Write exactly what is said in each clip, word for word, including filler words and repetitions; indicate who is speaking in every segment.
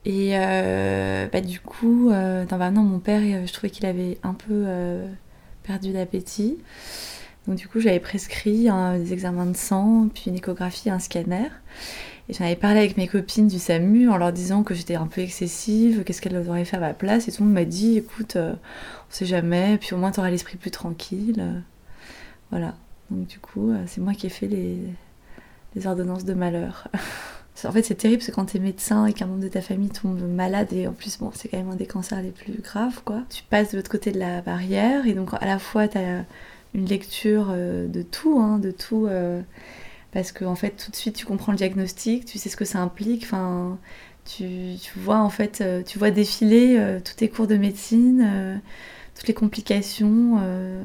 Speaker 1: Et euh, bah, du coup, euh, non, bah, non, mon père, euh, je trouvais qu'il avait un peu euh, perdu l'appétit. Donc du coup, j'avais prescrit hein, des examens de sang, puis une échographie, un scanner. Et j'en avais parlé avec mes copines du SAMU en leur disant que j'étais un peu excessive, qu'est-ce qu'elles auraient fait à ma place. Et tout le monde m'a dit, écoute, euh, on sait jamais, puis au moins t'auras l'esprit plus tranquille. Euh, voilà. Donc du coup, euh, c'est moi qui ai fait les, les ordonnances de malheur. En fait, c'est terrible parce que quand t'es médecin et qu'un membre de ta famille tombe malade, et en plus, bon, c'est quand même un des cancers les plus graves, quoi. Tu passes de l'autre côté de la barrière, et donc à la fois, t'as une lecture euh, de tout, hein, de tout, euh, parce que en fait, tout de suite, tu comprends le diagnostic, tu sais ce que ça implique, enfin, tu, tu vois, en fait, euh, tu vois défiler euh, tous tes cours de médecine, euh, toutes les complications... Euh...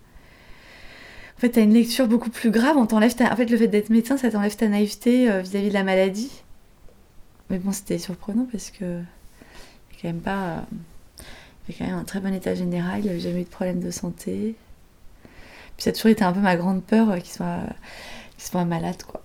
Speaker 1: En fait, t'as une lecture beaucoup plus grave. On t'enlève ta... En fait, le fait d'être médecin, ça t'enlève ta naïveté euh, vis-à-vis de la maladie. Mais bon, c'était surprenant parce que il y a quand même pas... Euh... Il y a quand même un très bon état général. Il n'avait jamais eu de problème de santé. Puis ça a toujours été un peu ma grande peur euh, qu'il soit, qu'il soit malade, quoi.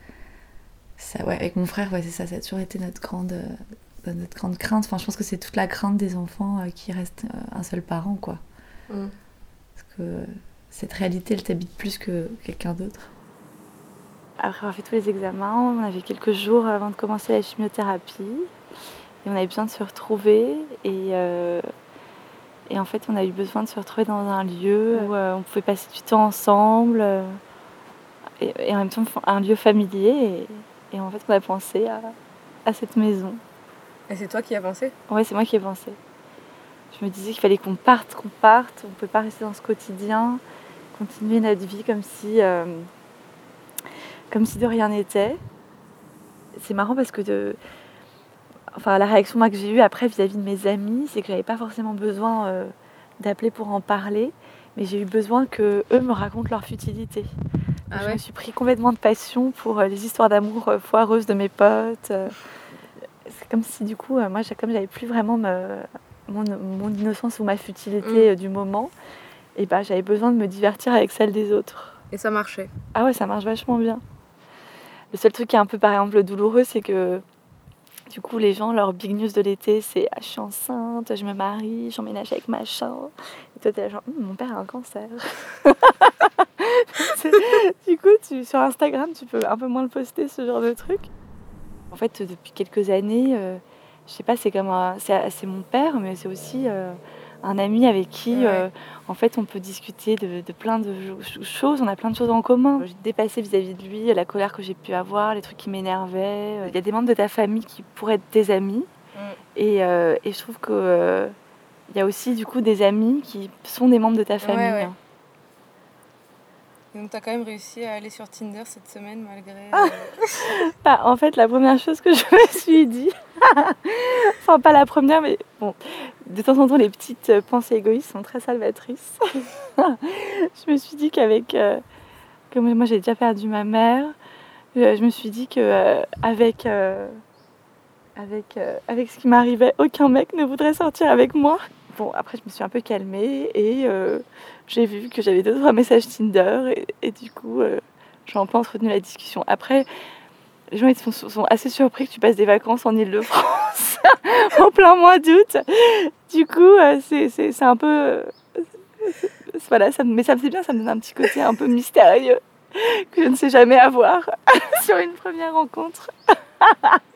Speaker 1: Ça, ouais, avec mon frère, ouais, c'est ça. Ça a toujours été notre grande, euh, notre grande crainte. Enfin, je pense que c'est toute la crainte des enfants euh, qui restent euh, un seul parent, quoi. Mm. Parce que... cette réalité, elle t'habite plus que quelqu'un d'autre. Après avoir fait tous les examens, on avait quelques jours avant de commencer la chimiothérapie. Et on avait besoin de se retrouver. Et, euh, et en fait, on a eu besoin de se retrouver dans un lieu où euh, on pouvait passer du temps ensemble. Euh, et, et en même temps, un lieu familier. Et, et en fait, on a pensé à, à cette maison.
Speaker 2: Et c'est toi qui as pensé ?
Speaker 1: Ouais, c'est moi qui ai pensé. Je me disais qu'il fallait qu'on parte, qu'on parte. On ne peut pas rester dans ce quotidien. Continuer notre vie comme si, euh, comme si de rien n'était. C'est marrant parce que de, enfin, la réaction moi, que j'ai eue après vis-à-vis de mes amis, c'est que j'avais pas forcément besoin euh, d'appeler pour en parler, mais j'ai eu besoin qu'eux me racontent leur futilité.
Speaker 2: Ah
Speaker 1: je
Speaker 2: ouais.
Speaker 1: me suis pris complètement de passion pour euh, les histoires d'amour euh, foireuses de mes potes. Euh, c'est comme si du coup, euh, moi, comme j'avais plus vraiment me, mon, mon innocence ou ma futilité mmh. euh, du moment, et bah, j'avais besoin de me divertir avec celle des autres.
Speaker 2: Et ça marchait ?
Speaker 1: Ah ouais, ça marche vachement bien. Le seul truc qui est un peu, par exemple, douloureux, c'est que du coup, les gens, leur big news de l'été, c'est ah, « je suis enceinte, je me marie, j'emménage avec machin ». Et toi, t'es là genre hm, « mon père a un cancer ». Du coup, tu, sur Instagram, tu peux un peu moins le poster, ce genre de truc. En fait, depuis quelques années, euh, je sais pas, c'est comme un, c'est, c'est mon père, mais c'est aussi... Euh, un ami avec qui, ouais. euh, en fait, on peut discuter de, de plein de choses. On a plein de choses en commun. J'ai dépassé vis-à-vis de lui la colère que j'ai pu avoir, les trucs qui m'énervaient. Il y a des membres de ta famille qui pourraient être tes amis. Mm. Et, euh, et je trouve qu'il euh, y a aussi, du coup, des amis qui sont des membres de ta famille. Ouais, ouais.
Speaker 2: Donc, tu as quand même réussi à aller sur Tinder cette semaine, malgré... Euh...
Speaker 1: bah, en fait, la première chose que je me suis dit... enfin, pas la première, mais bon... De temps en temps, les petites pensées égoïstes sont très salvatrices. Je me suis dit qu'avec... Euh, que moi, j'ai déjà perdu ma mère. Euh, je me suis dit qu'avec... Euh, avec, euh, avec ce qui m'arrivait, aucun mec ne voudrait sortir avec moi. Bon, après, je me suis un peu calmée et euh, j'ai vu que j'avais deux, trois messages Tinder et, et du coup, euh, j'ai un peu entretenu la discussion. Après, les gens ils sont, sont assez surpris que tu passes des vacances en Île-de-France en plein mois d'août. Du coup, euh, c'est, c'est, c'est un peu... Euh, c'est, voilà, ça, mais ça me fait bien, ça me donne un petit côté un peu mystérieux que je ne sais jamais avoir sur une première rencontre.